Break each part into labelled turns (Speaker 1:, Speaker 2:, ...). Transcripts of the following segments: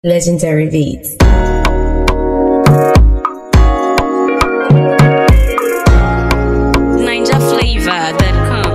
Speaker 1: Legendary Beats.
Speaker 2: NinjaFlavor.com.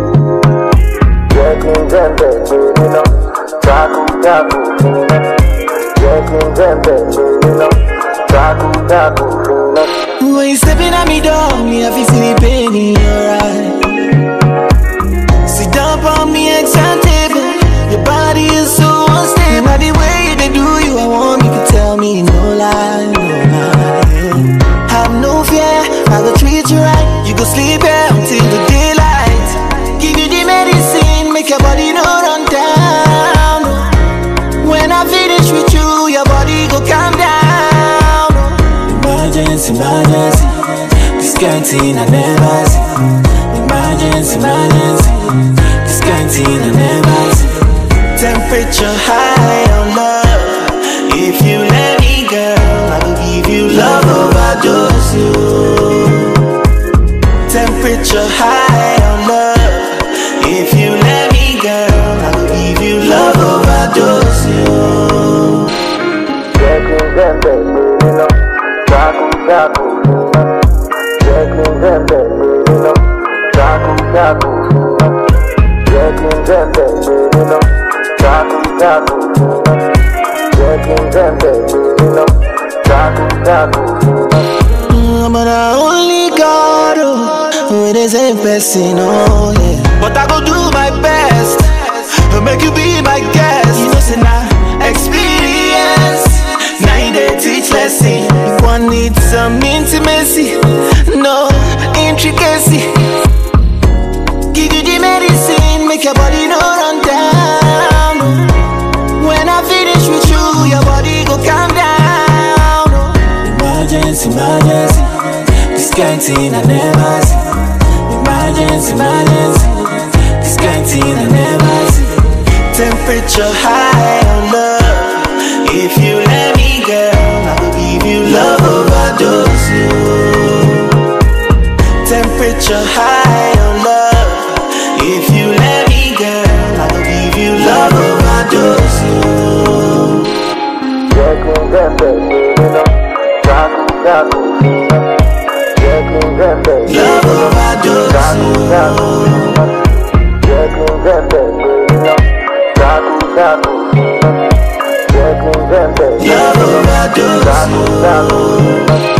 Speaker 3: When you stepping at me door, me have to see the pain in your eyes. Sit down on me excited, your body is so unstable. By the way they do you, I want you to tell me no lie, no lie. Yeah. Have no fear, I go treat you right. You go sleep here until the daylight. Give you the medicine, make your body no run down. When I finish with you, your body go calm down. Emergency, emergency, this kind thing I never see. Emergency, emergency, this kind thing I never see. Temperature high on love. If you let me, girl, I will give you love overdose you. Temperature high on love. If you let me, girl, I will give you love overdose you. But I only got with the same person, oh yeah. But I go do my best to make you be my guest. You know, say now experience, now you dey teach lesson. You want need some intimacy, no intricacy. Give you the medicine, make your body no run down. When I finish with you, your body go calm down. Emergency, emergency, this kind thing I never see. Emergency, emergency, this kind thing I never see. Temperature high on love. If you let me, girl, I will give you love overdose you. Temperature high on love. If you let me, girl, I will give you love overdose you. Love overdose you. Love overdose you.